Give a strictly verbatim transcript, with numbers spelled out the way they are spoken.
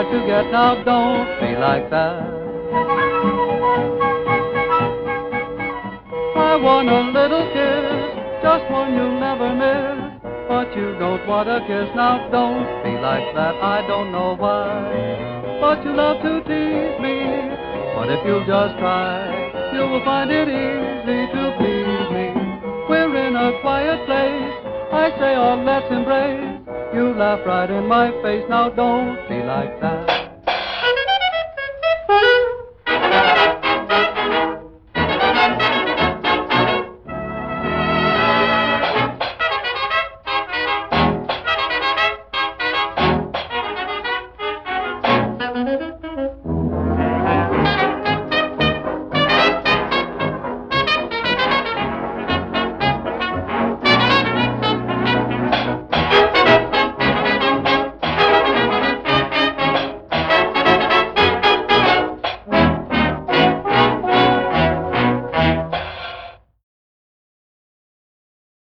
hard to get. Now don't be like that. I want a little kiss, just one you'll never miss. But you don't want a kiss, now don't be like that. I don't know why, but you love to tease me. But if you'll just try, you will find it easy to please me. We're in a quiet place, I say, oh, let's embrace. You laugh right in my face, now don't be like that.